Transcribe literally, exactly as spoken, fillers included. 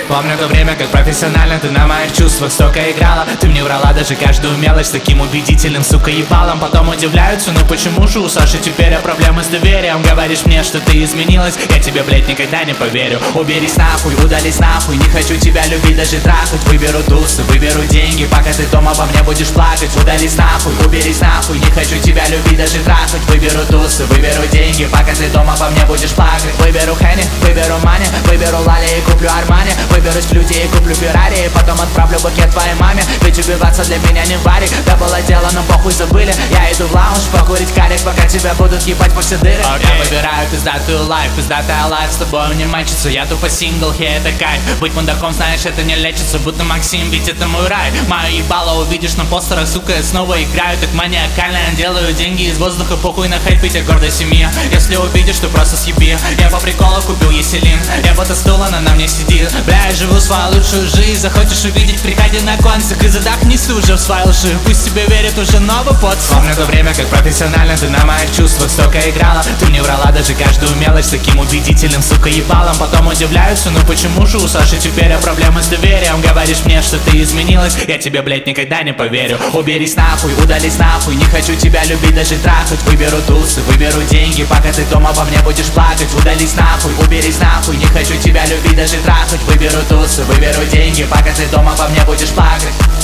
Помню то время, как профессионально ты на моих чувствах столько играла. Ты мне врала даже каждую мелочь с таким убедительным, сука, ебалом. Потом удивляются, ну почему же у Саши теперь проблемы с доверием? Говоришь мне, что ты изменилась, я тебе, блять, никогда не поверю. Уберись нахуй, удались нахуй, не хочу тебя любить, даже трахать. Выберу тусы, выберу деньги, пока ты дома обо мне будешь плакать. Удались нахуй, уберись нахуй, не хочу тебя любить, даже трахать. Выберу тусы, выберу деньги, пока ты дома обо мне будешь плакать. Выберу Хенни, выберу Мани, выберу Лали и куплю Армани. Выберусь в люди и куплю Феррари, и потом отправлю букет твоей маме. Ведь убиваться для меня не варик, да было дело, но похуй забыли. Я иду в лаунж покурить карик, пока тебя будут ебать во все дыры. okay. Я выбираю пиздатую лайф, пиздатая лайф, с тобой не мачится. Я тупо сингл, хе, это кайф. Быть мудаком, знаешь, это не лечится, будто Максим, ведь это мой рай. Мое ебало увидишь на постерах, сука, я снова играю так маниакально. Делаю деньги из воздуха, похуй на хайп, я гордая семья. Если увидишь, то просто съеби. Я по приколу купил Еселин, я под стул, она на мне сидит. Бля, я живу свою лучшую жизнь, захочешь увидеть, приходи на концерт и задохнись ты уже в своей лжи. Пусть тебе верит уже новый подсуд. Помню то время, как профессионально ты на моих чувствах столько играла. Ты мне врала даже каждую мелочь с таким убедительным, сука, ебалом. Потом удивляются, ну почему же у Саши теперь проблемы с доверием? Говоришь мне, что ты изменилась, я тебе, блять, никогда не поверю. Уберись нахуй, удались нахуй, не хочу тебя любить, даже трахать. Выберу тусы, выберу деньги, пока ты дома обо мне будешь плакать. Удались нахуй, уберись нахуй, не хочу тебя любить, даже трахать. Выберу тусы, выберу деньги, пока ты дома обо мне будешь плакать.